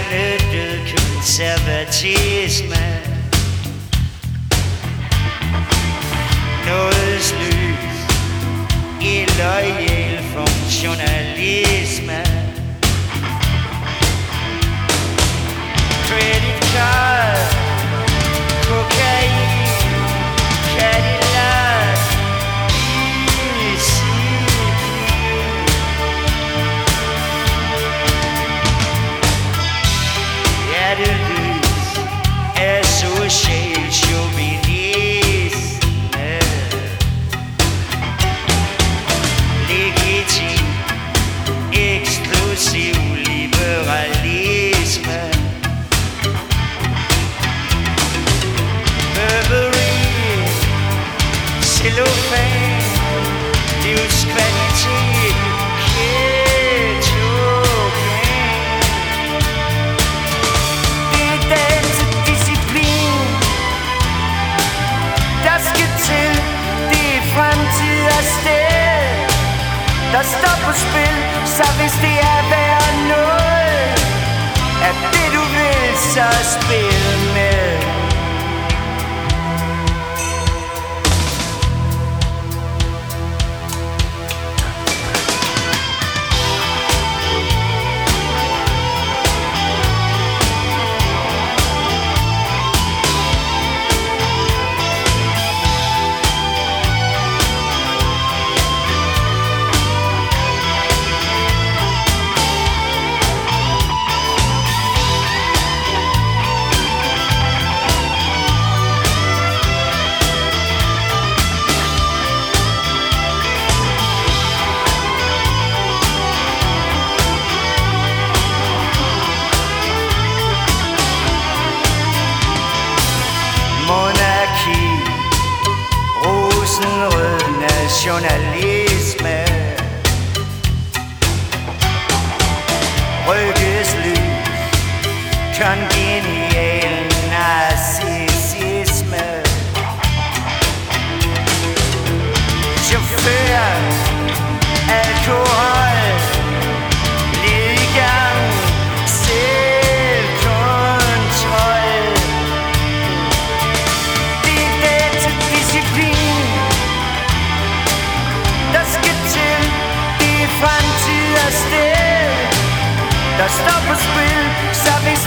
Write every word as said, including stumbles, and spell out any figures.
benyttet konservatisme. Nådesløs, illoyal funktionalisme. Credit card, kokain, Cadillac, disciplin. Hjerteløs af social chauvinisme. Legitim, eksklusiv liberalisme. Cellofan, livskvalitet, ketogen. Det er dansedisciplin, der skal til. Det er fremtid og sted, der står på spil. Så hvis det er værd noget, er det du vil, så spil med. Monarki, rosenrød nationalisme. Rykkes lys, kongenial narcissisme. Chauffør, alkohol, ligegang, selvkontrol. Der skal til, det er fremtid og sted, der står på spil, så hvis